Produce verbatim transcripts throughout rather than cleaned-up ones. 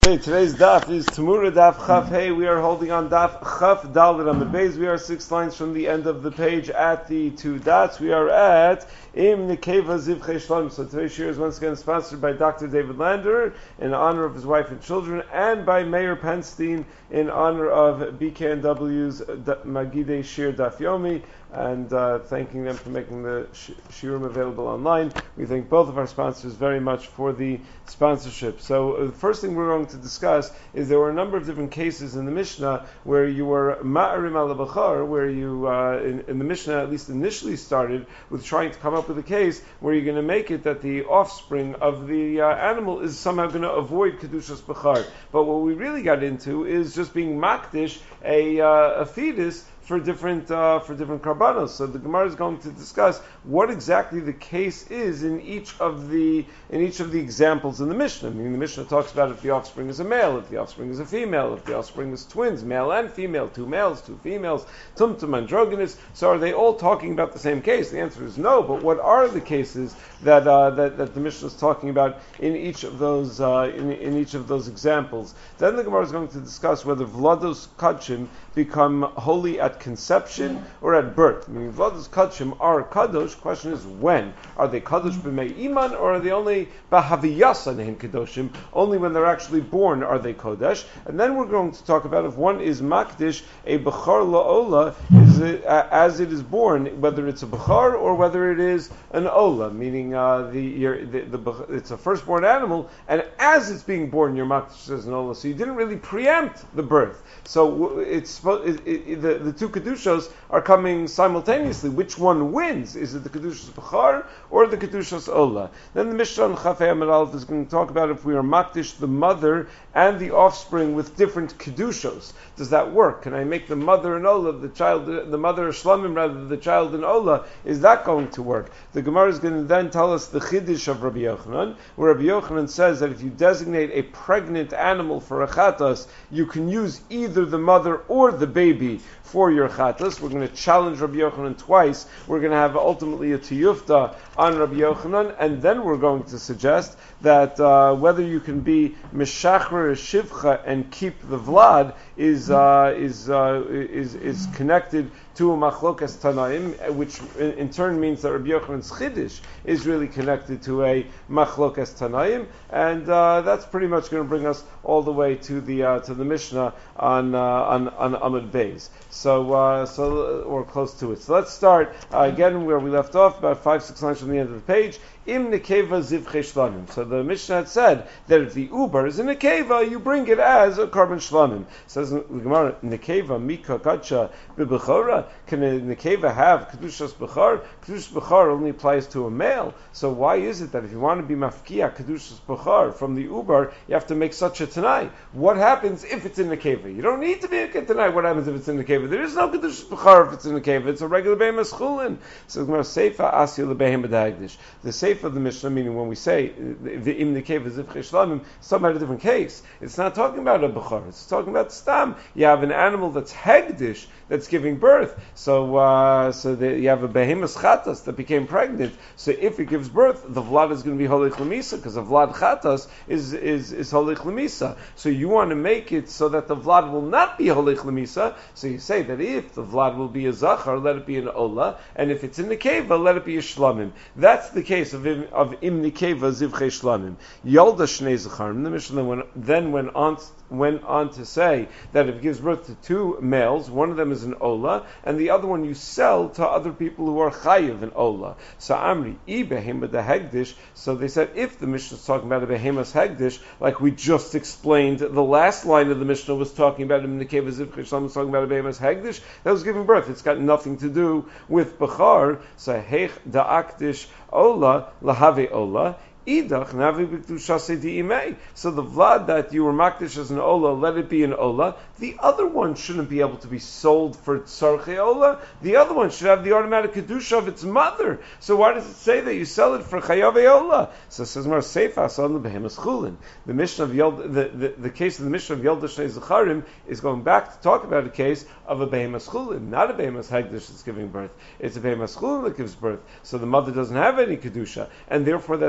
Hey, today's daf is Tamura Daf Chaf Hey. We are holding on Daf Chaf Dalet Amud Beis. We are six lines from the end of the page at the two dots. We are at Im Nekeva Zivchei Shlom. So today's shir is once again sponsored by Doctor David Lander in honor of his wife and children, and by Mayor Penstein in honor of B K N W's Magidei Shir Daf Yomi, and uh, thanking them for making the sh- shirim available online. We thank both of our sponsors very much for the sponsorship. So uh, the first thing we're going to discuss is there were a number of different cases in the Mishnah where you were ma'arim al bachar, where you uh, in, in the Mishnah at least initially started with trying to come up with a case where you're going to make it that the offspring of the uh, animal is somehow going to avoid kedushas bachar. But what we really got into is just being makdish a, uh, a fetus for different uh, for different karbanos. So the Gemara is going to discuss what exactly the case is in each of the in each of the examples in the Mishnah. I mean, the Mishnah talks about if the offspring is a male, if the offspring is a female, if the offspring is twins, male and female, two males, two females, tumtum androgynous. So are they all talking about the same case? The answer is no. But what are the cases that uh, that, that the Mishnah is talking about in each of those uh, in, in each of those examples? Then the Gemara is going to discuss whether vlados kachim become holy at conception or at birth. I mean, Vlados Kachim are Kadosh. Question is when. Are they Kadosh b'mei iman, or are they only B'haviyasa nehem Kadoshim? Only when they're actually born are they Kodesh. And then we're going to talk about if one is Makdish, a Bechar La'ola, is it, uh, as it is born, whether it's a Bechar or whether it is an Ola, meaning uh, the, the, the it's a firstborn animal, and as it's being born, you're Makdish as an Ola. So you didn't really preempt the birth. So it's it, it, the, the two Kedushos are coming simultaneously. Which one wins? Is it the Kedushas Bechar or the Kedushas Ola? Then the Mishnah on Chafei Amud Aleph is going to talk about if we are Makdish the mother and the offspring with different Kedushos. Does that work? Can I make the mother an Ola, the child, the mother a Shlamim rather than the child an Ola? Is that going to work? The Gemara is going to then tell us the Chiddush of Rabbi Yochanan, where Rabbi Yochanan says that if you designate a pregnant animal for a Chatas, you can use either the mother or the baby for your Chatas. We're going to challenge Rabbi Yochanan twice. We're going to have ultimately a tiyufta on Rabbi Yochanan, and then we're going to suggest that uh, whether you can be Meshachrer Shivcha and keep the Vlad is uh, is, uh, is is connected to a Machlokas Tanaim, which in, in turn means that Rabbi Yochanan's Chiddush is really connected to a Machlokas Tanaim, and uh, that's pretty much going to bring us all the way to the uh, to the Mishnah on uh, on on Amud Beis. So uh, so or close to it. So let's start uh, again where we left off, about five six lines from the end of the page. Im nekeva zivchei shlamim. So the Mishnah had said that if the uber is a nekeva, you bring it as a carbon shlamim. Says the Gemara, nekeva mika kacha b'bechora. Can a nekeva have kedushas bechar? Kedushas bechar only applies to a male. So why is it that if you want to be mafkia kedushas bechar from the uber, you have to make such a tanai? What happens if it's in nekeva? You don't need to be a tanai. What happens if it's in nekeva? There is no kedushas bechar if it's in nekeva. It's a regular behemoth chulin. So the Gemara seifa asya lebehem b'dagdish. The safe of the Mishnah, meaning when we say the im nekeva zivchei shlamim, it's talking about a different case. It's not talking about a bechar. It's talking about stam. You have an animal that's hegdish, that's giving birth. So, uh, so the, you have a behemoth chatas that became pregnant. So if it gives birth, the vlad is going to be holich lemisa, because a vlad chatas is is is holich lemisa. So you want to make it so that the vlad will not be holich lemisa. So you say that if the vlad will be a zachar, let it be an ola, and if it's in the keva, let it be a shlamim. That's the case of im, of im nikeva zivchei shlamim. Yalda shnei zacharim. The Mishnah went, then went on went on to say that if it gives birth to two males, one of them is an ola, and the other one you sell to other people who are chayiv an ola. So amri i behema the hegdish. So they said if the Mishnah is talking about a behemoth's hegdish, like we just explained, the last line of the Mishnah was talking about im nikeva zivchei shlamim, was talking about a behemoth's hegdish that was giving birth. It's got nothing to do with bechar. So heich da'akdish ola lahave ola. Idach navi b'kedusha di'imei. So the vlad that you were makdish as an ola, let it be an ola. The other one shouldn't be able to be sold for tzarchei ola. The other one should have the automatic kedusha of its mother. So why does it say that you sell it for chayave ola? So it says more seifas on the behemoth chulin. The Mishnah of Yeld, the, the, the case of the Mishnah of Yelda Shnei Zacharim is going back to talk about a case of a behemoth chulin, not a behemoth hagdish that's giving birth. It's a behemoth chulin that gives birth. So the mother doesn't have any kedusha, and therefore that second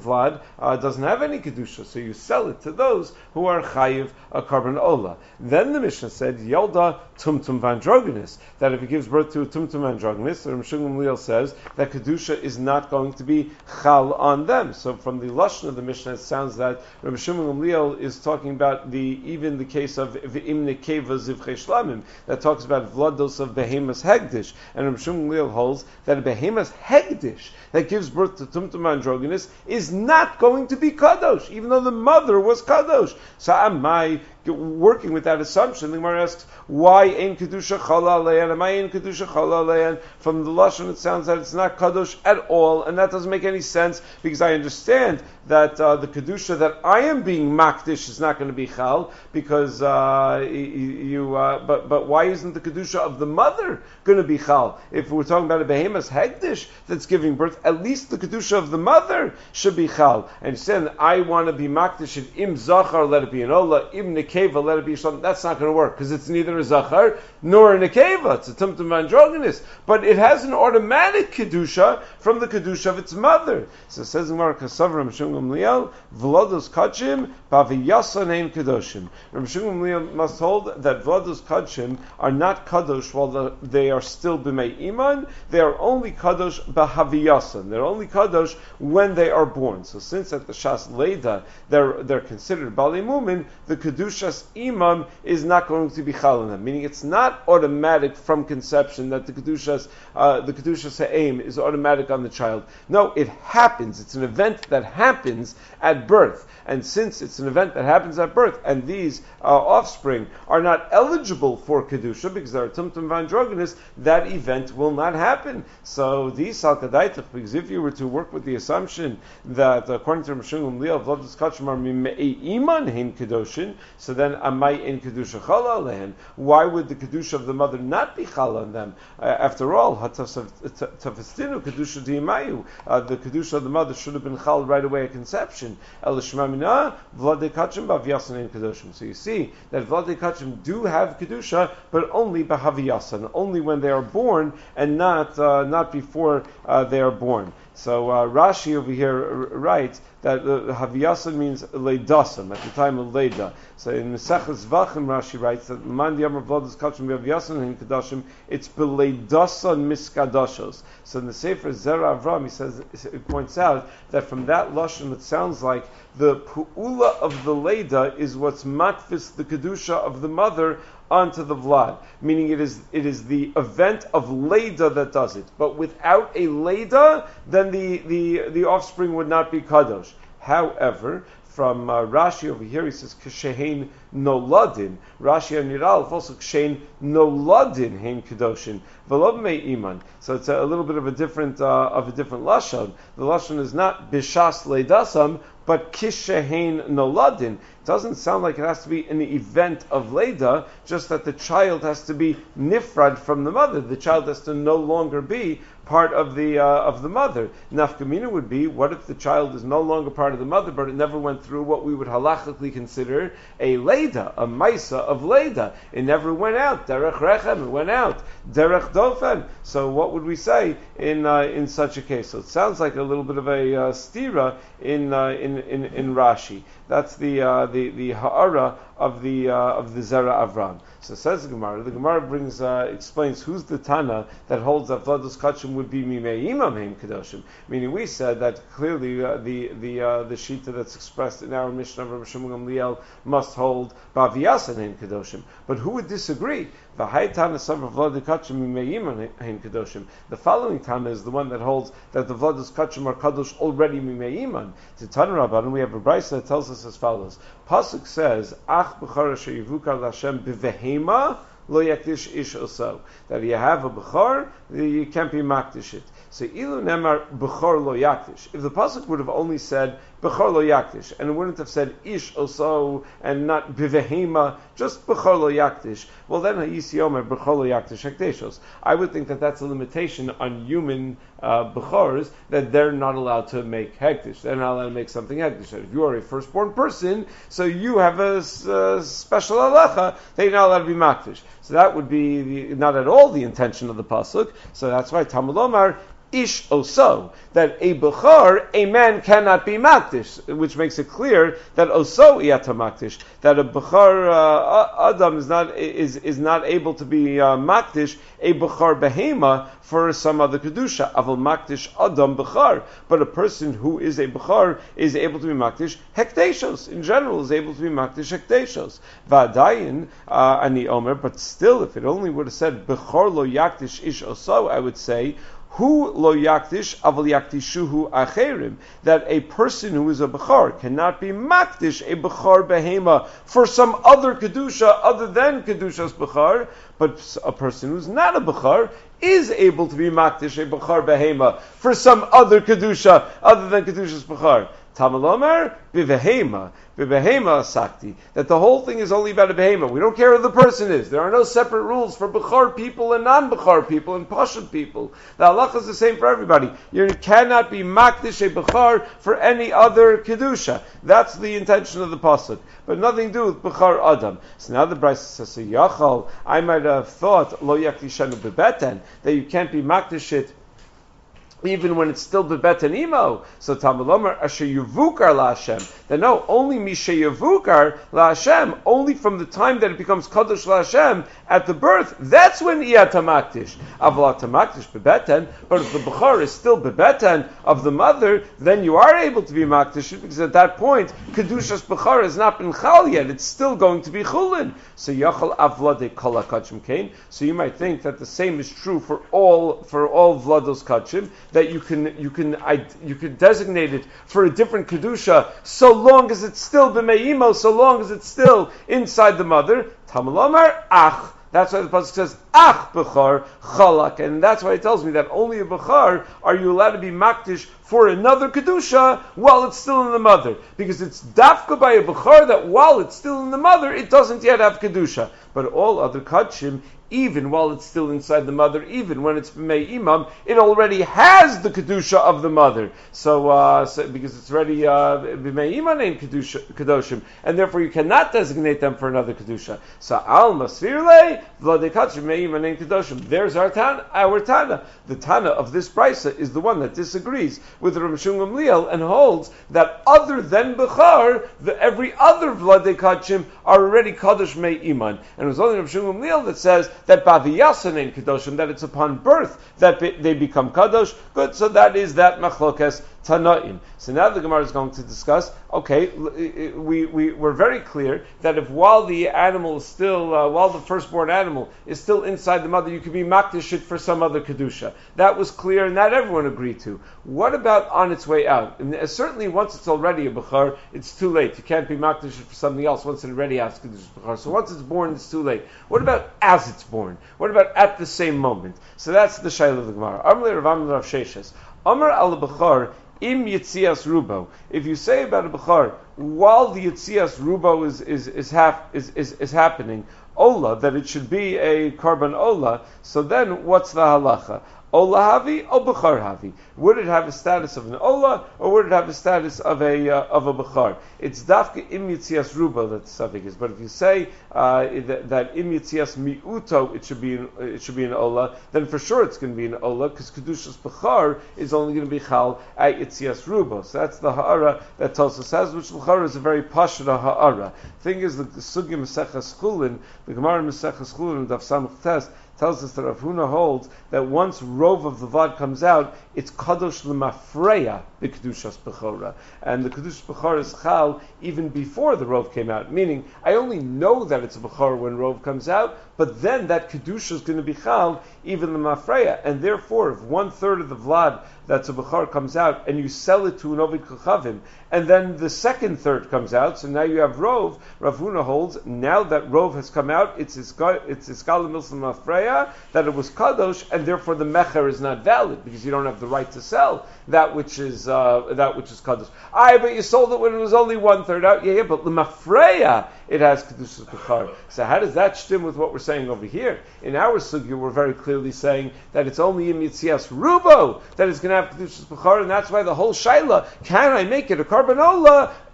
Vlad uh, doesn't have any kedusha, so you sell it to those who are chayiv a carbon ola. Then the Mishnah said Yelda tumtum vandrogenis, that if he gives birth to a tumtum androgenis, Rav Shimon Gamliel says that kedusha is not going to be chal on them. So from the lashon of the Mishnah, it sounds that Rav Shimon Gamliel is talking about the even the case of v'im nekeva zivchei shlamim, that talks about vlados of behemas hegdish, and Rav Shimon Gamliel holds that a behemas hegdish that gives birth to tumtum androgenis is not going to be kadosh, even though the mother was kadosh. So am I working with that assumption? The Gemara asks, why ain't kedusha chala alein? Am I in kedusha chala alein? From the lashon, it sounds that it's not kadosh at all, and that doesn't make any sense because I understand that uh, the kedusha that I am being makdish is not going to be chal because uh, you. Uh, but but why isn't the kedusha of the mother going to be chal? If we're talking about a behemoth hegdish that's giving birth, at least the kedusha of the mother should be chal. I understand that I want to be makdish in im zachar, let it be an ola, im nekeva, let it be something. That's not going to work because it's neither a zachar nor a nekeva. It's a tumtum androgynous, but it has an automatic kedusha from the kedusha of its mother. So it says in Gemara Kasavram Shum Gamliel, V'lodos kachim b'aviyasa nein kedoshim. Rav Shimon Gamliel must hold that V'lodos kachim are not kadosh while the, they are still b'mei iman. They are only kadosh b'haviyasa. They're only kadosh when they are born. So since at the Shas Leida they're they're considered Bali Mumin, the kedushas imam is not going to be chal on them. Meaning it's not automatic from conception that the kedushas uh, the kedushas ha'im is automatic on the child. No, it happens. It's an event that happens at birth. And since it's an event that happens at birth, and these uh, offspring are not eligible for kedusha because they're tumtum vandrogenis, that event will not happen. So these salkadaitach, because if you were to work with the assumption that according to Rishon Gamliel, v'lodos kachim are mimei iman hein kedoshin, so then amai in kedusha chala lehen. Why would the kedusha of the mother not be chala on them? Uh, after all, hatafastinu kedusha diimayu, the kedusha of the mother should have been chal right away at conception. So you see that Vladei Kachim do have kedusha, but only b'haviyasan, only when they are born, and not uh, not before uh, they are born. So uh, Rashi over here writes that uh, Haviyasa means leidasam, at the time of leida. So in Mesechus Zvachim, Rashi writes that man diyamar v'lodos kachim b'haviyasan hin kedashim, it's beleidasan miskadashos. So in the Sefer Zera Avram, he says, he points out that from that lashon, it sounds like the pu'ula of the leida is what's matfis the kedusha of the mother onto the vlad, meaning it is it is the event of leida that does it. But without a leida, then the, the, the offspring would not be kadosh. However, from uh, Rashi over here, he says kashein noladin. Rashi and Niralf also kashein noladin hein kedoshin v'lo b'mei iman. So it's a, a little bit of a different uh, of a different lashon. The lashon is not bishas leidasam, but kishein noladin. It doesn't sound like it has to be an event of leida, just that the child has to be nifrad from the mother. The child has to no longer be part of the uh, of the mother. Nafkamina would be, what if the child is no longer part of the mother, but it never went through what we would halachically consider a leida, a maisa of leida. It never went out. Derech rechem, it went out. Derech dofen. So what would we say in uh, in such a case? So it sounds like a little bit of a uh, stira in, uh, in in in Rashi. That's the uh, the the ha'ara of the uh, of the Zera Avram. So says the Gemara. The Gemara brings uh, explains who's the Tana that holds that V'lodos kachim would be mimei imam hein kedoshim. Meaning we said that clearly uh, the the uh, the shita that's expressed in our Mishnah of Rav Shimon Gamliel must hold b'aviyasan hein kedoshim. But who would disagree? The following Tana is the one that holds that the V'lodos kachim are kadosh already mimei iman. To Tana Rabbanan, we have a brayso that tells us as follows. Pasuk says, Ach b'char asher yivukar l'Hashem b'vehema lo yakdish ish oso. That you have a b'char, you can't be makdish it. So ilu nemar b'char lo yakdish. If the pasuk would have only said b'char lo yakdish, and it wouldn't have said ish oso and not b'vehema, just b'char lo yakdish, well then ha'isi omer b'char lo yakdish hakdeshos. I would think that that's a limitation on human uh, b'chars, that they're not allowed to make hektish. They're not allowed to make something hektish. If you are a firstborn person, so you have a, a special halacha, they're not allowed to be makdish. So that would be the, not at all the intention of the pasuk. So that's why Talmud Omar, ish oso, that a bechar, a man cannot be makdish, which makes it clear that oso iyata makdish, that a bechar uh, adam is not is is not able to be uh, makdish a bechar behema for some other kedusha. Aval makdish adam bechar, but a person who is a bechar is able to be makdish hekteshos. In general, is able to be makdish hekteshos. Va'adayin uh, ani omer, but still, if it only would have said bechar lo yakdish ish oso, I would say, Hu lo yakdish aval yakdishuhu acherim, that a person who is a bechar cannot be makdish a bechar behema for some other kedusha other than kedusha's bechar, but a person who's not a bechar is able to be makdish a bechar behema for some other kedusha other than kedusha's bechar. Tamalomer bivehema, bivehema sakti. That the whole thing is only about a behema. We don't care who the person is. There are no separate rules for bechar people and non-bechar people and pashut people. The halacha is the same for everybody. You cannot be makdish a bechar for any other kedusha. That's the intention of the pasuk, but nothing to do with bechar adam. So now the Brisa says, so yachal, I might have thought lo yakdishanu bebeten, that you can't be makdish it even when it's still bebeten imo. So Talmud asher yuvukar la Hashem. That no, only mishe yuvukar la Hashem, only from the time that it becomes kadosh la Hashem at the birth, that's when iyat hamakdish. Avla hamakdish bebeten, but if the bechar is still bebeten of the mother, then you are able to be makdish, because at that point kedushas bechar has not been chal yet; it's still going to be chulin. So yachal avla de kol hakachim kain. So you might think that the same is true for all for all vlados kachim, that you can you can you can designate it for a different kedusha so long as it's still b'meimo, so long as it's still inside the mother. Talmud Omar ach. That's why the pasuk says ach bechar chalak, and that's why it tells me that only a bechar are you allowed to be makdish for another kedusha while it's still in the mother, because it's dafka by a bechar that while it's still in the mother it doesn't yet have kedusha, but all other kachim, even while it's still inside the mother, even when it's b'mei imam, it already has the kedusha of the mother. So, uh, so because it's already uh, b'mei imam named kedusha kedoshim, and therefore you cannot designate them for another kedusha. So al masirle v'ladei kachim b'mei imam named kedoshim. There's our tana. Our tana. The tana of this brisa is the one that disagrees with the Rav Shimon Gamliel and holds that other than bechar, the every other v'ladei kachim are already kadosh b'mei imam. And it was only Rav Shimon Gamliel that says that baviyasa named kadoshim, that it's upon birth that they become kadosh. Good, so that is that machlokes tanaim. So now the Gemara is going to discuss. Okay, we we were very clear that if while the animal is still, uh, while the firstborn animal is still inside the mother, you could be makdish it for some other kedusha. That was clear, and that everyone agreed to. What about on its way out? And certainly, once it's already a bechar, it's too late. You can't be makdish it for something else once it already has kedusha bechar. So once it's born, it's too late. What about as it's born? What about at the same moment? So that's the shayla of the Gemara. Amar Rav Amar Rav Sheshes. Amar al bechar im yitzias rubo. If you say about a bechar while the yitzias rubo is is is, hap, is, is is happening, ola, that it should be a karban ola, so then what's the halacha? Ola havi or bechar havi? Would it have a status of an ola, or would it have a status of a uh, of a bechar? It's dafka im yitzias ruba that the suffix is. But if you say uh, that, that im yitzias miuto, it should be an, it should be an ola, then for sure it's going to be an ola, because kedushas bechar is only going to be chal at yitzias ruba. So that's the ha'ara that Tosfos says, which l'chara is a very pashra ha'ara. Thing is, the sugya Maseches Chulin, the Gemara Maseches Chulin, Daf Samach Tes, tells us that Rav Huna holds that once rov of the vlad comes out, it's kadosh l'mafreya the kedushas bechora, and the kedushas bechora is chal even before the rov came out. Meaning, I only know that it's a bechora when rov comes out, but then that kedusha is going to be chal even the mafreya, and therefore, if one third of the vlad that's a bechor comes out, and you sell it to an ovid kochavim, and then the second third comes out, so now you have rov. Rav Huna holds now that rov has come out, it's iskal it's iskal milsim mafreya, that it was kadosh, and therefore the mecher is not valid because you don't have the right to sell that which is uh, that which is kadosh. I but you sold it when it was only one third out. Yeah, yeah, but l'mafreya it has kedushas bechar. So how does that stem with what we're saying over here? In our sugya, we're very clearly saying that it's only in Yitzias Rubo that is going to have kedushas bechar, and that's why the whole shaila, can I make it a karbanola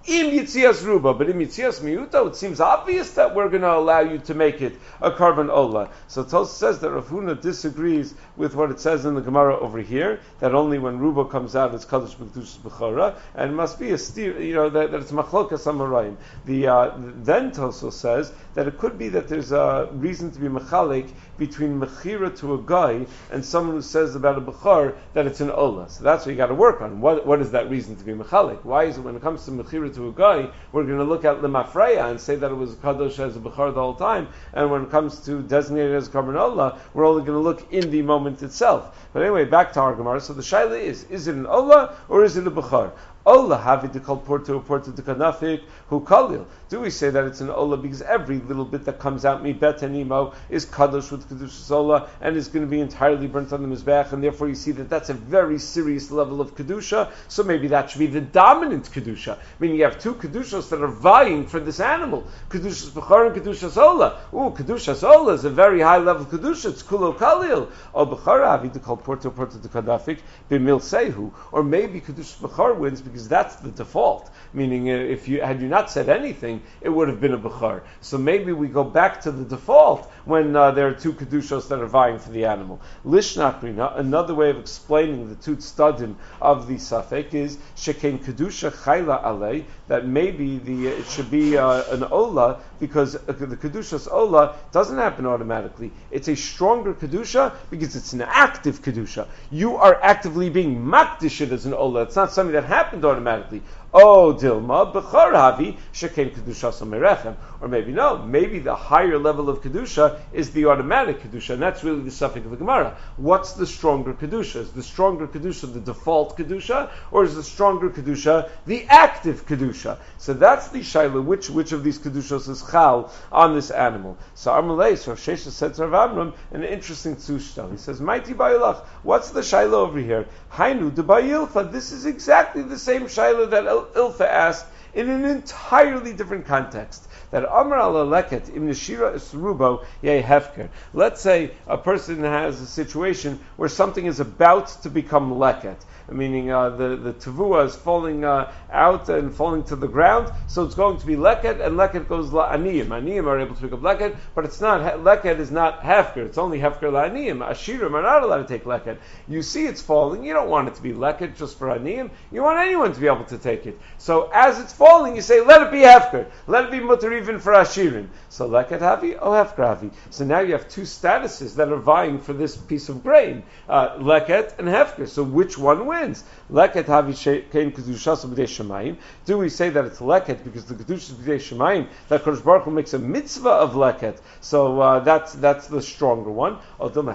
Im Yitzias Ruba, but im Yitzias Miuto, it seems obvious that we're going to allow you to make it a carbon ola. So Tosfos says that Rav Huna disagrees with what it says in the Gemara over here, that only when Ruba comes out it's Kadosh B'Kedushas B'chara, and it must be a steer, you know, that, that it's Machlokas Amarayim. The uh, then Tosfos says that it could be that there's a reason to be mechalik between mechira to a guy and someone who says about a bechar that it's an ola. So that's what you got to work on. What what is that reason to be mechalik? Why is it when it comes to mechira to a guy, we're going to look at lemafreya and say that it was kadosh as a bechar the whole time, and when it comes to designated as a carbon ola, we're only going to look in the moment itself. But anyway, back to our Gemara. So the shaila is: is it an ola or is it a bechar? Ola havi to call porto or porto to kanafik who kalil. Do we say that it's an ola because every little bit that comes out mi bet and imo is kadosh with kedushas ola and is going to be entirely burnt on the mizbeach, and therefore you see that that's a very serious level of kedusha. So maybe that should be the dominant kedusha. Meaning you have two kedushas that are vying for this animal, kedushas bechar and kedushas ola. Ooh, kedushas ola is a very high level kedusha. It's kulo kalil. O bechar havi to call porto porto to kanafik b'mil sehu. Or maybe kedushas bechar wins because that's the default. Meaning, uh, if you had you not said anything, it would have been a bechar. So maybe we go back to the default when uh, there are two kedushos that are vying for the animal. Lishnachrina, another way of explaining the two tzadim of the safek is shekain kedusha chayla alei, that maybe the it should be uh, an ola because uh, the kedushas ola doesn't happen automatically. It's a stronger kedusha because it's an active kedusha. You are actively being makdish it as an ola. It's not something that happened automatically. Oh, Dilma, Bechar Havi, Shekem Kedusha Somerechem. Or maybe no, maybe the higher level of Kedusha is the automatic Kedusha, and that's really the suffix of the Gemara. What's the stronger Kedusha? Is the stronger Kedusha the default Kedusha, or is the stronger Kedusha the active Kedusha? So that's the Shaila, which which of these Kedushas is Chal on this animal. So Amalei, so Shesha said to Rav Amram, an interesting Tzushtal. He says, Mighty Bayilach, what's the Shaila over here? Hainu de Bayilfa, this is exactly the same Shaila that Ilfa asked in an entirely different context. That Amar ala leket im neshira isrubo yeh hefker. Let's say a person has a situation where something is about to become leket, meaning uh, the the tavua is falling uh, out and falling to the ground, so it's going to be leket, and leket goes la'aniyim. Aniyim are able to pick up leket, but it's not leket is not hefker. It's only hefker la'aniyim. Ashirim are not allowed to take leket. You see it's falling. You don't want it to be leket just for aniyim. You want anyone to be able to take it. So as it's falling, you say let it be hefker. Let it be mutar even for ashirim. So leket havi, oh hefker havi. So now you have two statuses that are vying for this piece of grain, uh, leket and hefker. So which one wins? Leket havi shekein kedushas b'dei shemayim. Do we say that it's leket because the kedushas b'dei shemayim that Kodesh Baruch Hu makes a mitzvah of leket? So uh, that's that's the stronger one. Or maybe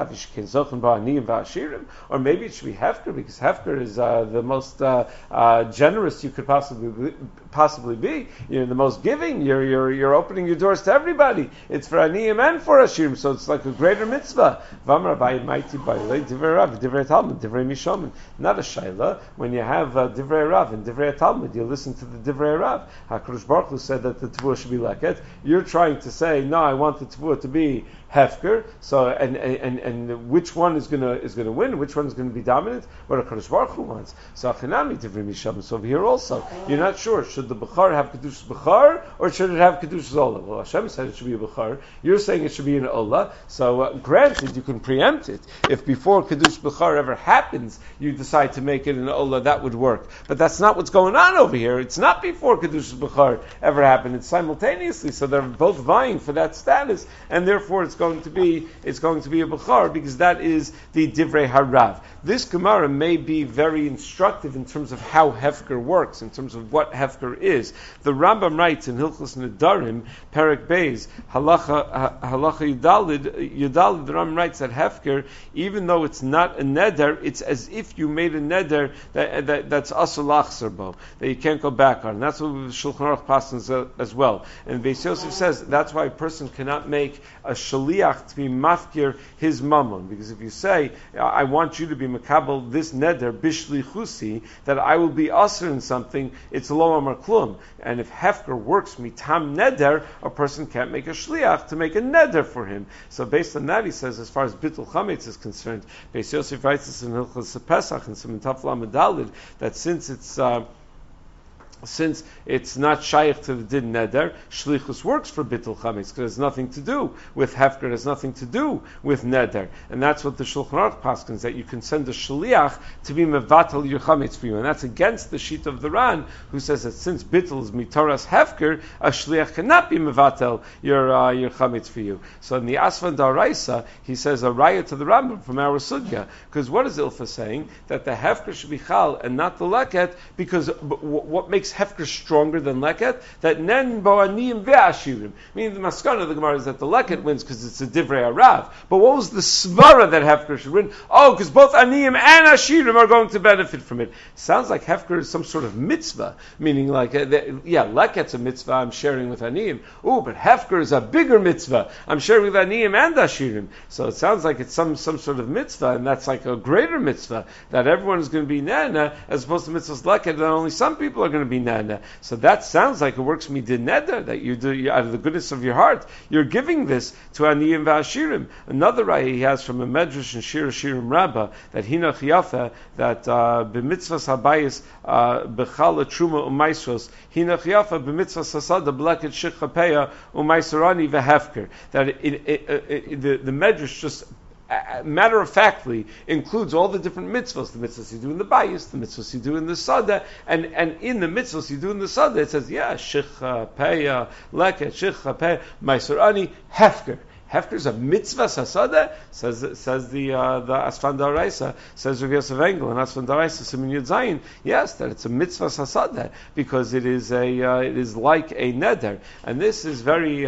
it should be hefker because hefker is uh, the most uh, uh, generous you could possibly possibly be. You're the most giving. You're you're you're opening your doors to everybody. It's for aniyim and for ashirim, so it's like a greater mitzvah. V'amar Abaye mighty b'alei divrei Rav, divrei Talmud, divrei Mishomin. Not a shayla. When you have uh, divrei Rav and divrei Talmud, you listen to the divrei Rav. HaKadosh Baruch Hu said that the tavua should be leket. You're trying to say no, I want the tavua to be hefker. So and and and which one is gonna is gonna win? Which one is going to be dominant? What HaKadosh Baruch Hu wants. So achinami divrei Mishomin. So over here also, you're not sure. Should the bechar have kedushas bechar or should it have kedushas ola? Well, Hashem said it should be a bechar. You're saying it should be an ola. So uh, granted, you can preempt it. If before kedush bechar ever happens, you decide to make it an ola, that would work. But that's not what's going on over here. It's not before kedush bechar ever happened. It's simultaneously. So they're both vying for that status, and therefore it's going to be it's going to be a bechar because that is the divrei harav. This Gemara may be very instructive in terms of how hefker works, in terms of what hefker is. The Rambam writes in Hilchos Nedarim, Perek Beis, Halacha Halacha Yudalid, Yudalid. The Rambam writes that hefker, even though it's not a neder, it's as if you made a neder that, that that's asur lachzor bo, that you can't go back on. And that's what Shulchan Aruch passes as well. And Beis Yosef says that's why a person cannot make a shaliach to be mafkir his mammon, because if you say I want you to be makabel this neder bishli chusi, that I will be asur in something, it's lo amar klum. And if hefker works mitam neder, a person can't make a shliach to make a neder for him. So based on that, he says, as far as bittul chametz is concerned, Beis Yosef writes this in Hilchos Pesach and Siman Taf Lamed Daled, that since it's uh, since it's not shaykh to the din neder, shlichus works for bittul chametz because it has nothing to do with hefker, it has nothing to do with neder, and that's what the Shulchan Aruch paskins, that you can send a shliach to be mevatel your chametz for you, and that's against the sheet of the Ran, who says that since bittul is mitaras hefker, a shliach cannot be mevatel your uh, your chametz for you. So in the Asvan Daraisa, he says a raya to the Rambam from our sugya, because what is Ilfa saying? That the hefker should be chal and not the leket, because what makes hefker stronger than leket? That nen bo'aniyim ve'ashirim. Meaning the maskana of the Gemara is that the leket wins because it's a divrei arav. But what was the svara that hefker should win? Oh, because both aniyim and ashirim are going to benefit from it. Sounds like hefker is some sort of mitzvah. Meaning like, uh, the, yeah, leket's a mitzvah, I'm sharing with aniyim. Oh, but hefker is a bigger mitzvah. I'm sharing with aniyim and ashirim. So it sounds like it's some, some sort of mitzvah, and that's like a greater mitzvah, that everyone is going to be nana, as opposed to mitzvahs leket, that only some people are going to be nana. So that sounds like it works midin neder, that you do you, out of the goodness of your heart, you're giving this to aniyim v'ashirim. Another raya he has from a medrash in Shir Shirim Rabbah, that hinach yafa, that b'mitzvahs habayis b'chal truma u'maisros hinach yafa b'mitzvahs hasada bleket shikhapeya u'maisorani v'hefker. That it, it, it, it, the, the medrash just matter of factly includes all the different mitzvahs, the mitzvahs you do in the bayis, the mitzvahs you do in the sada, and, and in the mitzvahs you do in the sada, it says, yeah, shicha, peya, leket, shicha, peya, maisorani, hefker. Hefker is a mitzvah sasada, says says the uh, the Asvan Daraisa, says Rav Yosef Engel and Asvan Daraisa Siman Yud Zayin. Yes, that it's a mitzvah sasada because it is a uh, it is like a neder, and this is very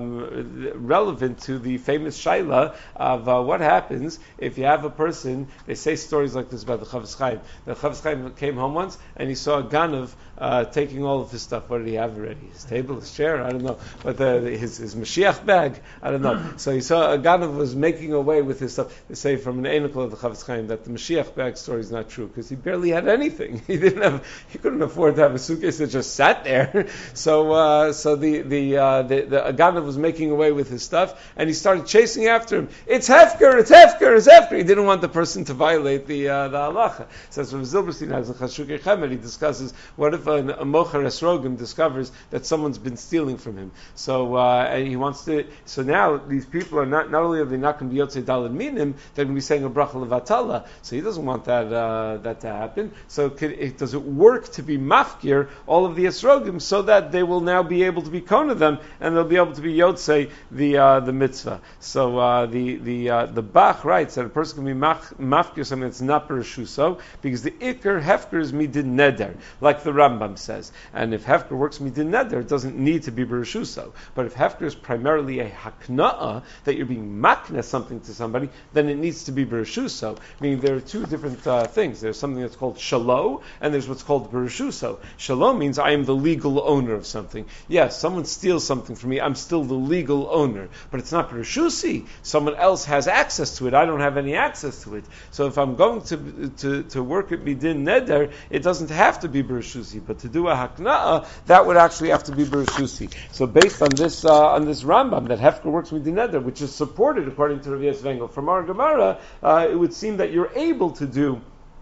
um, relevant to the famous shaila of uh, what happens if you have a person. They say stories like this about the Chavetz Chaim. The Chavetz Chaim came home once and he saw a ganav uh, taking all of his stuff. What did he have already? His table, his chair, I don't know, but the, his his Mashiach bag, I don't know. So he saw a Ganav was making away with his stuff. They say from an Einikel of the Chavetz Chaim that the Mashiach bag story is not true because he barely had anything. He didn't have, he couldn't afford to have a suitcase that just sat there. So, uh, so the the uh, the, the Ganav was making away with his stuff, and he started chasing after him. It's Hefker, it's Hefker, it's Hefker. He didn't want the person to violate the uh, the halacha. So Rav Zilberstein has a Chashukei Chemed. He discusses what if a, a mocher esrogim discovers that someone's been stealing from him. So uh, and he wants to. So now these people are not, not only are they not going to be Yotzei Daled Minim, they're going to be saying a bracha levatala. So he doesn't want that uh, that to happen. So could, it, does it work to be mafkir all of the esrogim so that they will now be able to be kona them and they'll be able to be Yotzei the uh, the mitzvah. So uh, the the uh, the Bach writes that a person can be maf, mafkir something that's not berushuso because the ikar hefker is midin neder, like the Rambam says. And if hefker works midin neder, it doesn't need to be berushuso. But if hefker is primarily a hakna'a, that you're being makna something to somebody, then it needs to be berushuso. Meaning there are two different uh, things. There's something that's called shalo, and there's what's called berushuso. Shalo means I am the legal owner of something. Yes, someone steals something from me, I'm still the legal owner. But it's not berushusi. Someone else has access to it. I don't have any access to it. So if I'm going to to, to work at midin neder, it doesn't have to be berushusi. But to do a hakna'a, that would actually have to be berushusi. So based on this uh, on this Rambam, that hefker works midin neder, which is supported according to Rav Yosef Engel from our Gemara, uh, it would seem that you're able to do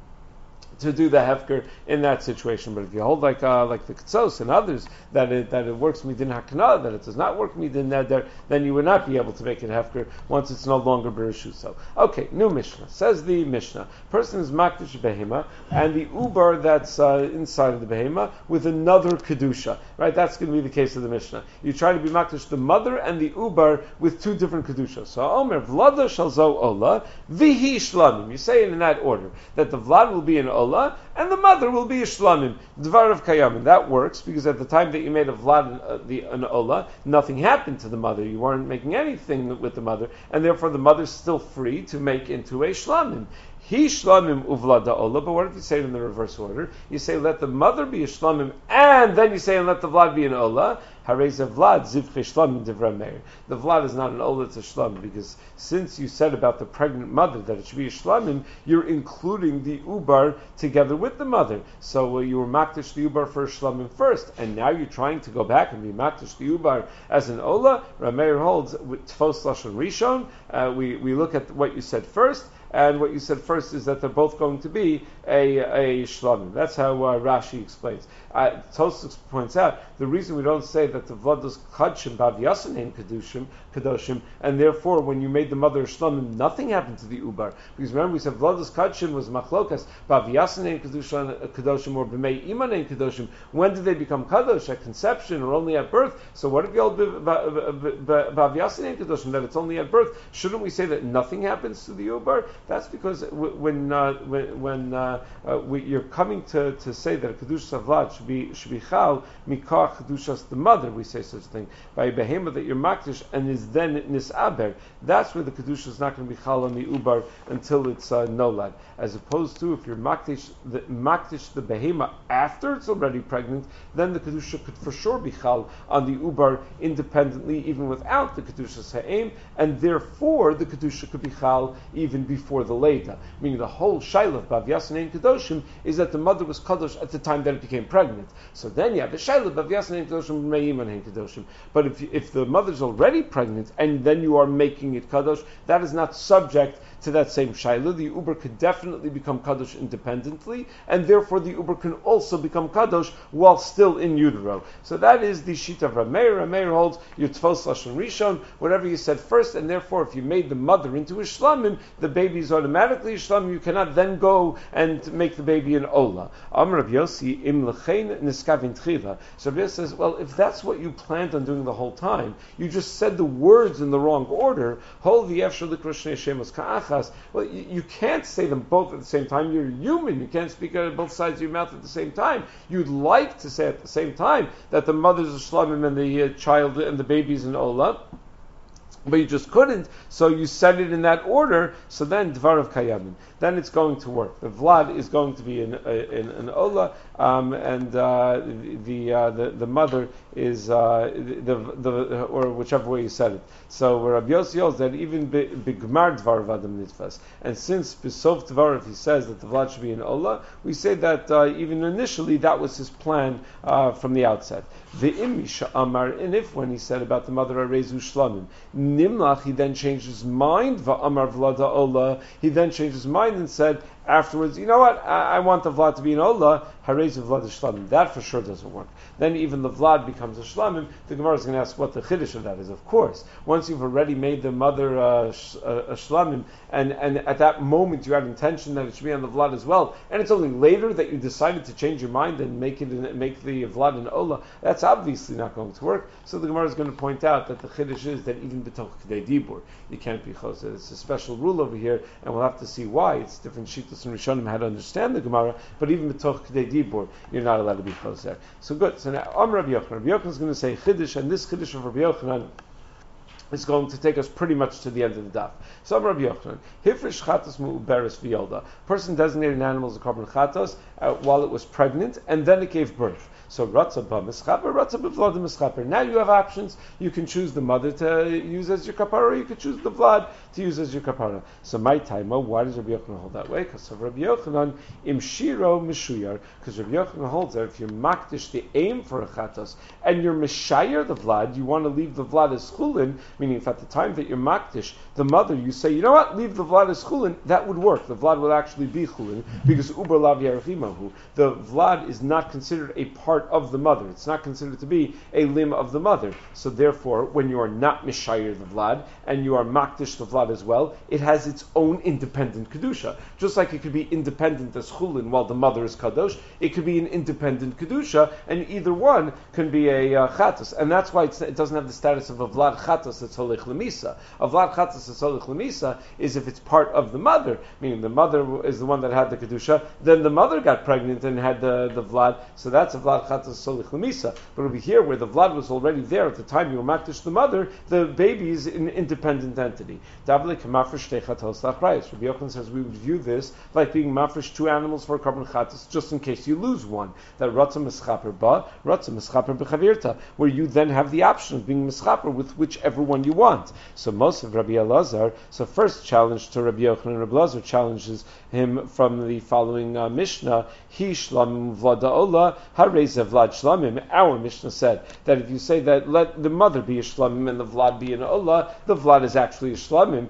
to do the hefker in that situation. But if you hold like uh, like the Ketzos and others that it that it works midin hakna, that it does not work midin neder, then you would not be able to make it hefker once it's no longer berushuso. Okay, new Mishnah. Says the Mishnah, person is makdish behema and the ubar that's uh, inside of the behema with another kedusha. Right, that's going to be the case of the Mishnah. You try to be makdish the mother and the ubar with two different kedushas. So Omer vlada shalzo ola vihi shlamim. You say it in that order that the vlad will be an ola and the mother will be a shlamim. Dvar of kayamin. That works because at the time that you made a vlad uh, the an ola, nothing happened to the mother. You weren't making anything with the mother, and therefore the mother's still free to make into a shlamim. He shlamim uvlada ola, but what if you say it in the reverse order? You say let the mother be a shlamim, and then you say and let the vlad be an ola. Hareza vlad zivche shlamim divra meir. The vlad is not an ola, it's a shlamim, because since you said about the pregnant mother that it should be a shlamim, you're including the ubar together with the mother. So uh, you were makdish the ubar for a shlamim first, and now you're trying to go back and be makdish the ubar as an ola. Rameir holds with tfos lashon rishon. Uh, we we look at what you said first. and what you said first is that they're both going to be a, a shlamim. That's how uh, Rashi explains. Uh, Tosfos points out the reason we don't say that the Vlados Kadshim Bavyasanin Kedushim, Kedoshim, and therefore when you made the mother a shlamim, nothing happened to the Ubar. Because remember we said Vlados Kadshim was Machlokas, Bavyasanin Kedoshim, or B'mei Imanin Kedoshim. When did they become Kadosh? At conception or only at birth? So what if you hold Bavyasanin Kedoshim, that it's only at birth? Shouldn't we say that nothing happens to the Ubar? That's because when uh, when, when uh, uh, we, you're coming to, to say that a Kedushas Vlad should be should be chal mikach kedushas the mother, we say such a thing by a behema that you're makdish and is then nisaber. That's where the kedusha is not going to be chal on the ubar until it's uh, nolad. As opposed to if you're makdish the makdish the behema after it's already pregnant, then the kedusha could for sure be chal on the ubar independently, even without the kedushas ha'im, and therefore the kedusha could be chal even before the leda. Meaning the whole shaila of bavyasanein kedoshim is that the mother was kadosh at the time that it became pregnant. So then you have the shaila of Yasnain Kedoshim Me'imanin Kedoshim. But if if the mother's already pregnant and then you are making it kadosh, that is not subject to that same shaila. The uber could definitely become kadosh independently, and therefore the uber can also become kadosh while still in utero. So that is the shita of Rameir. Rameir holds your tfos lashon rishon, whatever you said first, and therefore if you made the mother into a shlamim, the baby is automatically a shlamim. You cannot then go and make the baby an ola. Amar Rav Yossi im lechein niskavin tchila. So Rav Yossi says, well, if that's what you planned on doing the whole time, you just said the words in the wrong order. Hol v'yefshel likro shnei shemos ka'achas. Well, you, you can't say them both at the same time. You're human. You can't speak out of both sides of your mouth at the same time. You'd like to say at the same time that the mother's a shlamim and the uh, child and the baby's an ola, but you just couldn't, so you said it in that order, so then Dvarav Kayamin. Then it's going to work. The Vlad is going to be in, in, in Ola, um, and uh, the, uh, the the mother is, uh, the, the or whichever way you said it. So Rabbi Yossi holds that even Bigmar Dvarav Adam Nitfas, and since Besof Dvarav he says that the Vlad should be in Ola, we say that uh, even initially that was his plan uh, from the outset. The Imisha Amar, and if when he said about the mother Arezu Shlamim, Nimlach, he then changed his mind. Va'amar Vlada Ola, he then changed his mind and said afterwards, you know what, I, I want the Vlad to be an Ola, Harez Vlad Shlamim. That for sure doesn't work. Then even the Vlad becomes a Shlamim. The Gemara is going to ask what the Chiddush of that is. Of course, once you've already made the mother uh, sh- uh, a Shlamim, and, and at that moment you had intention that it should be on the Vlad as well, and it's only later that you decided to change your mind and make it in, make the Vlad an Ola, that's obviously not going to work. So the Gemara is going to point out that the Chiddush is that even B'toch K'dei Dibur, you can't be Chosed. It's a special rule over here, and we'll have to see why. It's different Shittas and Rishonim how to understand the Gemara, but even B'toch K'dei Dibur, you're not allowed to be Chosed. So good. So now, Am Rabbi Yochanan. Rabbi Yochanan is going to say Chiddush, and this Chiddush of Rabbi Yochanan is going to take us pretty much to the end of the daf. So Rabbi Yochanan, Hifresh chatos mu'uberes v'yolda. Person designated an animal as a korban chatos uh, while it was pregnant, and then it gave birth. So Ratza ba mischaper, Ratza ba Vlad mischaper. Now you have options. You can choose the mother to use as your kapara, or you can choose the Vlad to use as your kapara. So my taima, why does Rabbi Yochanan hold that way? Because of Rabbi Yochanan, im shiro mishuyar. Because Rabbi Yochanan holds that if you're makdish the aim for a chatos, and you're mishayer the Vlad, you want to leave the Vlad as chulin, meaning if at the time that you're makdish the mother, you say, you know what, leave the Vlad as chulin, that would work. The Vlad would actually be chulin, because uber lav yarachimahu. The Vlad is not considered a part of the mother. It's not considered to be a limb of the mother. So therefore, when you are not mishayer the Vlad, and you are makdish the Vlad as well, it has its own independent kedusha. Just like it could be independent as chulin while the mother is kadosh, it could be an independent kedusha, and either one can be a uh, chatos. And that's why it's, it doesn't have the status of a Vlad chatos that's holich lemisa. A Vlad chatos that's holich lemisa is if it's part of the mother, meaning the mother is the one that had the kedusha, then the mother got pregnant and had the, the Vlad, so that's a Vlad chatos solich lemisa. But over here, where the Vlad was already there at the time you were makdish the mother, the baby is an independent entity. Rabbi Yochanan says we would view this like being mafresh two animals for a korban chatos, just in case you lose one. That ratza mischaper ba, ratza mischaper bechavirta, where you then have the option of being mischaper with whichever one one you want. So most of Rabbi Elazar, so first challenge to Rabbi Yochanan, Rabbi Elazar challenges him from the following uh, Mishnah, Hi shlamim vlada ola, hareze vlad shlamim. Our Mishnah said that if you say that let the mother be a shlamim and the vlad be an ola, the vlad is actually a shlamim.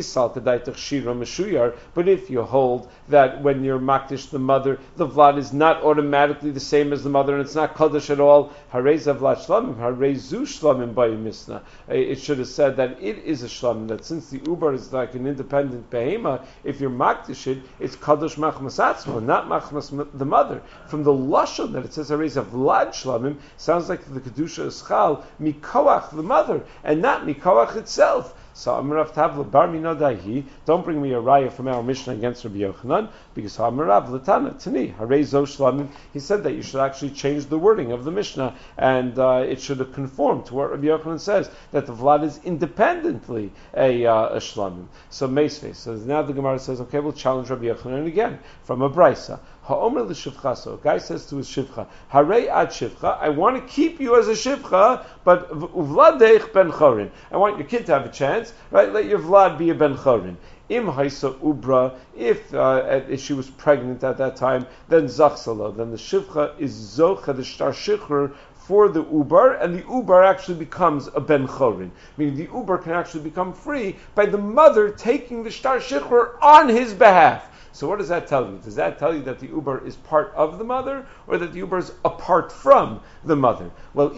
But if you hold that when you're makdish the mother, the vlad is not automatically the same as the mother and it's not kaddish at all, hareze vlad shlamim, harezu shlamim by Mishnah. It should have said that it is a shlamim, that since the uber is like an independent behema, if you're makdish it, it's kaddish machmas atzma, not machmas the mother. From the lashon that it says hareze vlad shlamim, sounds like the kedusha is chal mikoach the mother and not mikoach itself. So Amarav Tavla Bar Minodaihi, don't bring me a raya from our Mishnah against Rabbi Yochanan, because Amarav Latana Tani Harei Shlamim. He said that you should actually change the wording of the Mishnah, and uh, it should have conformed to what Rabbi Yochanan says, that the vlad is independently a, uh, a shlamim. So Meisvei. So now the Gemara says, okay, we'll challenge Rabbi Yochanan again from a brisa. Ha'omer l'shivcha. So a guy says to his shivcha, Harei ad shivcha, I want to keep you as a shivcha, but uvladeich ben chorin. I want your kid to have a chance, right? Let your vlad be a ben chorin. Im haisa ubra, if, uh, if she was pregnant at that time, then zachsala, then the shivcha is zocha, the shtar shichr, for the uber, and the uber actually becomes a ben chorin. Meaning the uber can actually become free by the mother taking the shtar shichr on his behalf. So what does that tell you? Does that tell you that the uber is part of the mother, or that the uber is apart from the mother? Well,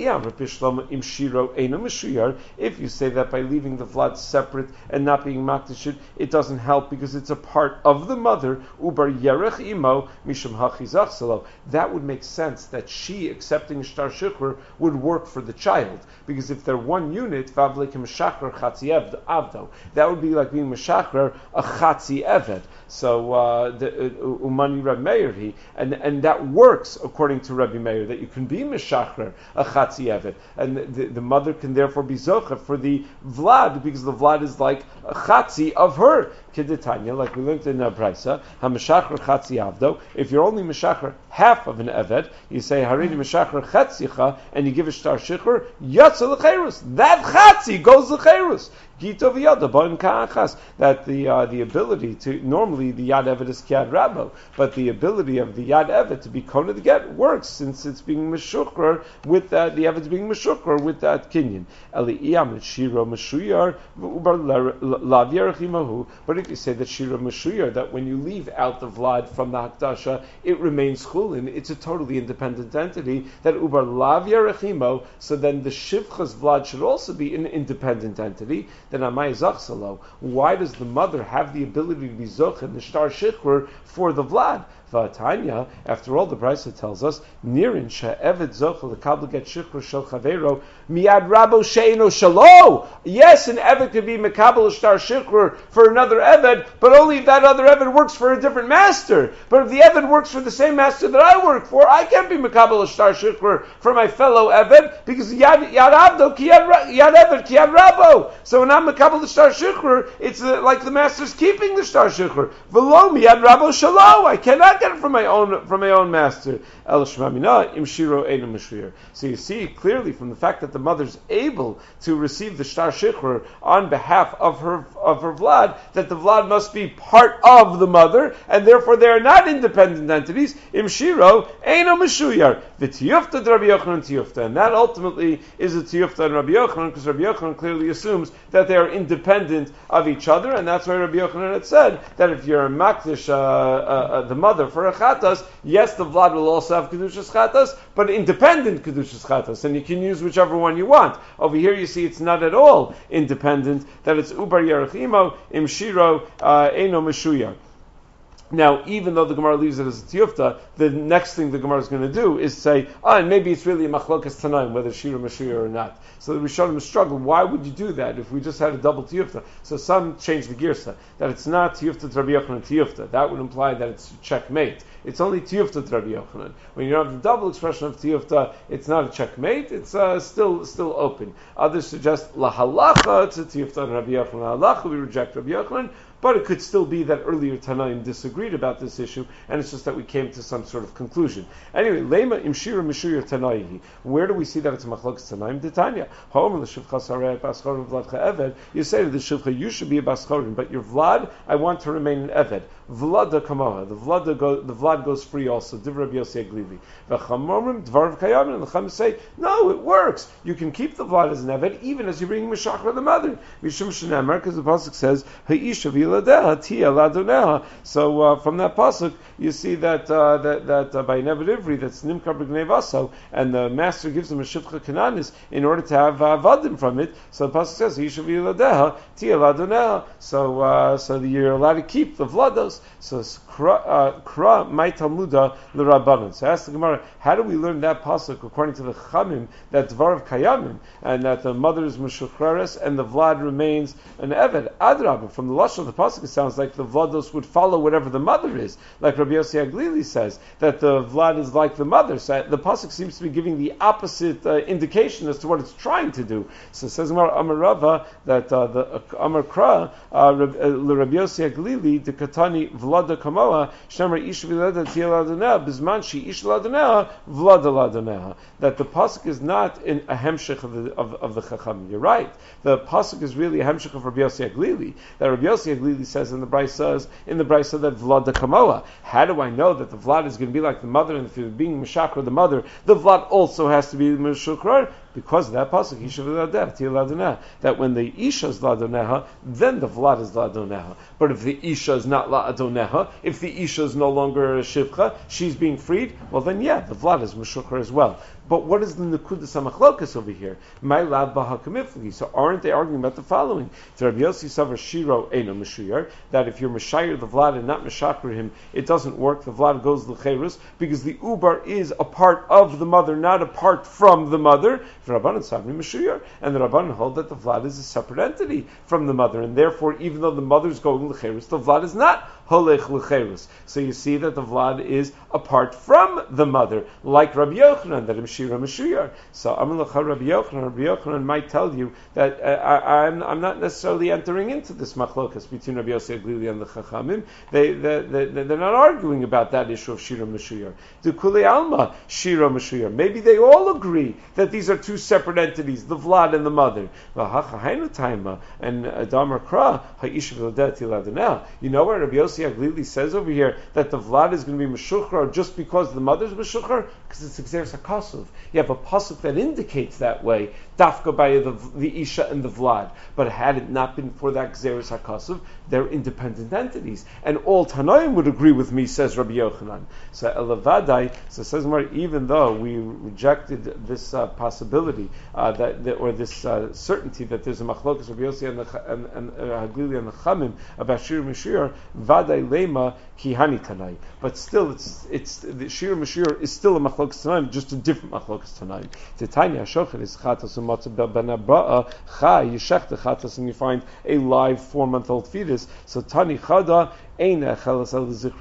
if you say that by leaving the vlad separate and not being makdishit, it doesn't help because it's a part of the mother, uber yerech imo mishum hachizach. That would make sense that she accepting shtar shikhr would work for the child, because if they're one unit, vavlekim meshachar chatzi avdo, that would be like being meshachar a chatzi eved. So uh, the umani Rabbi Meir he and and that works according to Rabbi Meir, that you can be meshachar a chatzi evet, and the, the mother can therefore be zocha for the vlad, because the vlad is like a chatzi of her. Kedetanya, like we learned in the brisa, hameshachar chatzi avdo. If you're only meshachar half of an evet, you say harini meshachar chatzicha, and you give a shtar shikhr, yatsa lecherus. That chatzi goes lecherus. Gito v'yada ba'in ka'achas. That the uh, the ability to, normally the yad evet is kiad rabo, but the ability of the yad evet to be kona the get works since it's being meshukrar with that, the evet being meshukrar with that kinyan. Eli iyam shiro meshuyar v'ubar lav yerach. But if you say that shira meshuyar, that when you leave out the vlad from the hakdasha, it remains chulin, it's a totally independent entity, that ubar lav yerachimo, so then the shivcha's vlad should also be an independent entity. Then amay zachsalo, why does the mother have the ability to be zoch in the shtar shikhr for the vlad? V'atanya, after all, the brisa tells us, Nirin she'eved zoch l'kabel get shikhr shel chavero miad rabo she'eno shalo. Yes, an eved could be mekabel shtar shikhr for another eved, but only if that other eved works for a different master. But if the eved works for the same master that I work for, I can't be mekabel shtar shikhr for my fellow eved, because yad yad abdo ki yad eved ki yad rabo. So when I'm mekabel shtar shikhr, it's uh, like the master's keeping the shtar shikhr. V'lo miad rabo shalo. I cannot get it from my own from my own master. El shmamina im shiro einu meshuyar. So you see clearly from the fact that the mother's able to receive the shtar shikhr on behalf of her of her vlad, that the vlad must be part of the mother, and therefore they are not independent entities. Im shiro einu meshuyar. The tiyufta Rabbi Yochanan tiyufta, and that ultimately is a tiyufta in Rabbi Yochanan, because Rabbi Yochanan clearly assumes that they are independent of each other, and that's why Rabbi Yochanan had said that if you're a makdish uh, uh, uh, the mother for a chatas, yes, the vlad will also have kedushas chatas, but independent kedushas chatas, and you can use whichever one you want. Over here, you see it's not at all independent; that it's ubar yerachimo im shiro eino meshuyar. Now, even though the Gemara leaves it as a tiyufta, the next thing the Gemara is going to do is say, ah, and maybe it's really a machlokas tanaim, whether shira meshuyar or not. So the Rishonim struggle. Why would you do that if we just had a double tiyufta? So some change the girsa, that it's not tiyufta to Rabbi Yochanan tiyufta. That would imply that it's checkmate. It's only tiyufta to Rabbi Yochanan. When you have the double expression of tiyufta, it's not a checkmate, it's uh, still still open. Others suggest la halacha, it's a tiyufta to Rabbi Yochanan. La halacha, we reject Rabbi Yochanan, but it could still be that earlier Tanaim disagreed about this issue, and it's just that we came to some sort of conclusion. Anyway, Lema im Shira Mishuyar Tanaihi. Where do we see that it's Machlokas Tanaim? Detanya. Ha'omer l'shivcha sarei baschorim v'ladcha eved. You say to the shivcha, you should be a baschorim, but your vlad, I want to remain an eved. Vlada kamoha. The vlad go, the vlad goes free also. Div Rabbi Yossi Aglili. V'chamomrim dvar v'kayamin. And the chum say, no, it works. You can keep the vlad as an eved even as you bring mishachra the mother. Mishum shenemar, because the pasuk says ha'isha v'yiladeha tia ladoneha. So uh, from that pasuk you see that uh, that that uh, by an eved ivri that's nimkar b'gnei vaso, and the master gives him a shivcha kananis in order to have uh, vadim from it. So the pasuk says ha'isha v'yiladeha tia ladoneha. So uh, so that you're allowed to keep the vlados. So kra my talmuda l'rabbanon. So ask the Gemara, how do we learn that pasuk according to the Chamim that dvarav kayamim and that the mother is meshuchreres and the vlad remains an eved? Adrabah, from the lashon of the pasuk, it sounds like the vlados would follow whatever the mother is, like Rabbi Yossi Aglili says that the vlad is like the mother. So the pasuk seems to be giving the opposite uh, indication as to what it's trying to do. So it says Gemara Amar Rava that uh, the uh, Amar Kra uh, Rabbi Yossi Aglili the katani vlada kamoa shemar ish v'lada tiyaladoneh bizman she ish ladoneh vlada ladoneh. That the pasuk is not in a hemshech of the of, of the chacham. You're right. The pasuk is really a hemshech of Rabbi Yossi Aglili. That Rabbi Yossi Aglili says in the brisa in the brisa that vlada kamoa. How do I know that the vlad is going to be like the mother, and if you're being meshakra the mother, the vlad also has to be meshukrar? Because of that pasuk, isha v'ladeh tiyaladoneh. That when the isha is ladoneha, then the vlad is ladoneha. But if the isha is not ladoneha, if the isha is no longer a shivcha, she's being freed, well then yeah, the vlad is meshukar as well. But what is the nekudas hamachlokas over here? My lab b'hakamifli. So aren't they arguing about the following? To Rabbi Yossi Savar Shiro Eino Meshuyar, that if you're meshayir the vlad and not meshakar him, it doesn't work. The vlad goes l'cheirus because the ubar is a part of the mother, not apart from the mother. The Rabbanan Savni Meshuyar, and the Rabbanan hold that the vlad is a separate entity from the mother, and therefore, even though the mother is going l'cheirus, the vlad is not holech l'cheirus. So you see that the vlad is apart from the mother, like Rabbi Yochanan, that Shira Meshuyar. So Amalacha Rabbi Yochanan, Rabbi Yochanan might tell you that uh, I, I'm, I'm not necessarily entering into this machlokas between Rabbi Yossi Aglili and the Chachamim. They, they, they, they're not arguing about that issue of Shira Meshuyar. Du Kuli Alma Shira Meshuyar. Maybe they all agree that these are two separate entities, the Vlad and the mother. And Adamar Kra Ha'isha V'ladeti Ladoneh. You know what Rabbi Yossi Aglili says over here, that the Vlad is going to be Meshuchar just because the mother is Meshuchar? Because it's Xeris HaKasuv. You have a pasuk that indicates that way, dafka by the, the Isha and the Vlad. But had it not been for that Xeris HaKasuv, they're independent entities. And all Tanoim would agree with me, says Rabbi Yochanan. So Elavadai, so says Mar, even though we rejected this uh, possibility, uh, that, that or this uh, certainty that there's a machlokas Rabbi Yossi and the and, and uh, Haglili and the Chamim about Shir Meshir, Vadai Lema Kihani Tanai. But still, it's it's the Shir Meshir is still a machlokas Tanaim, just a different machlokas Tanaim. Titania Shochet is chatas umatzah benabra'a chai yishechta chatas, and you find a live four month old fetus. So Tani Chada. That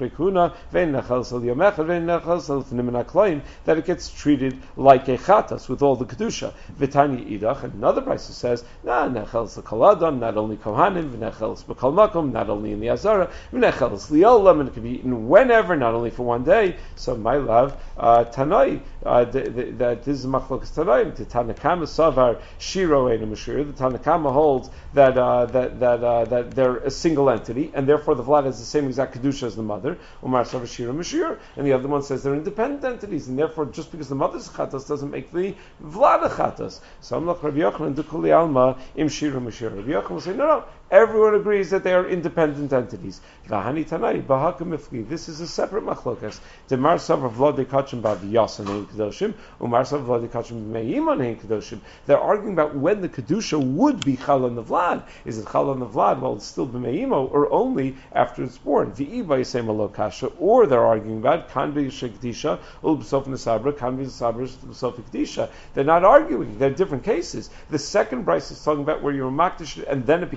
it gets treated like a chatas with all the kedusha. V'tani idach, and another brisa says, nah, nechelas kaladam, not only kohanim, v'nechelas b'kol makom, not only in the azara, v'nechelas liolam, and it can be eaten whenever, not only for one day. So my love, uh, tanai, uh, that this is machlokas tanaim. The Tanakama savar shiro ein mashir. The Tanakama holds that uh, that that uh, that they're a single entity, and therefore the vlad is the same exact kedusha as the mother. Umar savar shiro mashir, and the other one says they're independent entities, and therefore just because the mother's chatas doesn't make the vlad a chatas. So I'm like Rabbi Yochanan dukuli alma im shiro mashir. Rabbi Yochanan will say no, no. Everyone agrees that they are independent entities. V'hani tanai b'haka mifli. This is a separate machlokas. Demar savar v'lo dekachim b'av yasan ein kedoshim. Umar savar v'lo dekachim b'meimon ein kedoshim. They're arguing about when the kedusha would be chal on the vlad. Is it chal on the vlad while it's still b'meimo, or only after it's born? V'iba yisem alokasha. Or they're arguing about kan b'shekdisha ul b'sof nesabra kan b'sabra b'sof kedisha. They're not arguing. They're different cases. The second brisa is talking about where you're makdish and then it became pregnant.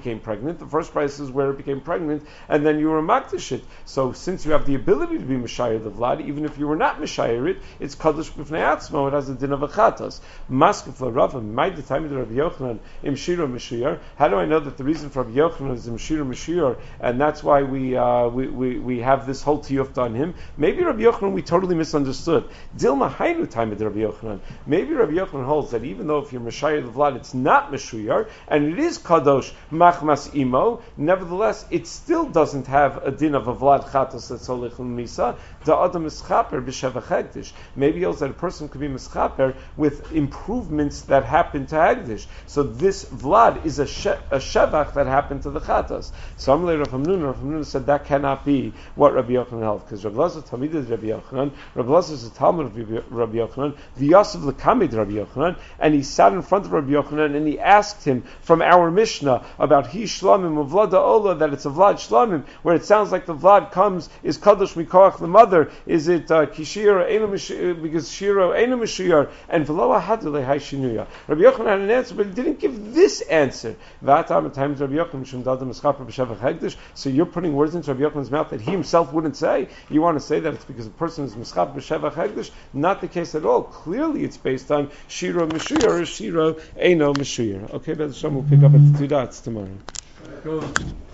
pregnant. The first price is where it became pregnant, and then you were makdish it. So since you have the ability to be Meshayir the Vlad, even if you were not Meshayir it, it's Kadosh B'fnei Atzmo, it has a din of a Chatas. Maskef l'Rava, my the time of the Rabbi Yochanan, Im Shira Meshuyar. How do I know that the reason for Rabbi Yochanan is Im Shira Meshuyar, and that's why we, uh, we, we, we have this whole tiyufta on him? Maybe Rabbi Yochanan we totally misunderstood. Dilma Hainu time of the Rabbi Yochanan. Maybe Rabbi Yochanan holds that even though if you're Meshayir the Vlad, it's not Meshuyar, and it is Kadosh Machmas Imo, nevertheless, it still doesn't have a din of a Vlad Chatas that's Solich Misa. The Adam is Chaper B'Sheva Chagdish. Maybe he holds that a person could be Mischaper with improvements that happen to Hagdish. So this Vlad is a, she- a Shevach that happened to the Chatas. So Amalei Rav Hamnuna, Rav Hamnuna said that cannot be what Rabbi Yochanan held, because Rav Lazar Talmid is Rabbi Yochanan, Rav Lazar is a Talmud of Rabbi Yochanan, the Yosef L'Kamid Rabbi Yochanan, and he sat in front of Rabbi Yochanan and he asked him from our Mishnah about He Shlamim of Vlada Ola, that it's a Vlad Shlamim, where it sounds like the Vlad comes, is Kadosh Mikoach the mother, is it uh, Kishira Eino Mishir, because Shiro Eino Mishir, and V'lo Ahadule Hai Shinuya. Rabbi Yochanan had an answer, but he didn't give this answer. V'atam at times Rabbi Yochanan Mishum Dadam Eschaper B'Shevach Hegdish. So you're putting words into Rabbi Yochanan's mouth that he himself wouldn't say. You want to say that it's because a person is Mischap B'Shevach Hegdish? Not the case at all. Clearly, it's based on Shiro Mishir or Shiro Eino Mishir. Okay, B'ez Hashem, we'll pick up at the two dots tomorrow.